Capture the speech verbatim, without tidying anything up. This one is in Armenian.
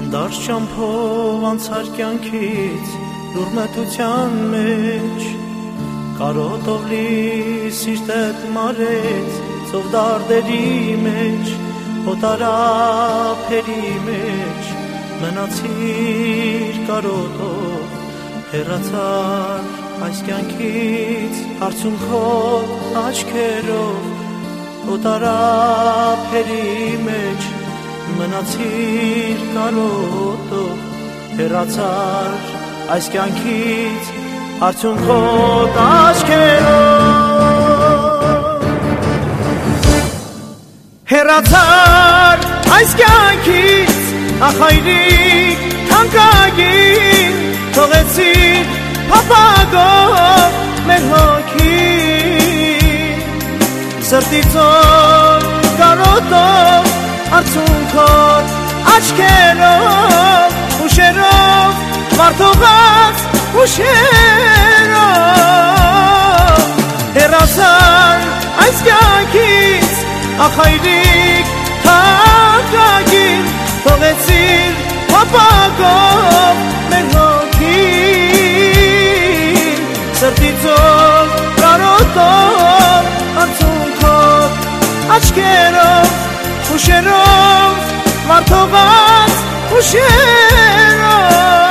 Հանդարտ շամփով անցար կյանքից լուրմետության մեջ, կարոտով լի սիրտդ մարեց ծով դարդերի մեջ, հոտարափերի մեջ մնացիր կարոտով, հեռացար այս կյանքից արցունքով աչքերով, հոտարափերի մեջ մնացիր կարոտով, հեռացար այս կյանքից արցունքով աչքերով, հեռացար այս կյանքից ախ հայրիկ թանկագին, թողեցիր փափագով մեր հոգին, սրտիցով կարոտով արցունքով աչքերով, ուշերով վարդողած ուշերով, հեռացար այս կյանքից ախ հայրիկ թանկագին, թողեցիր փափագով մեր հոգին, սրտիցով կարոտով արցունքով աչքերով, ուշերով վարդողած ուշերով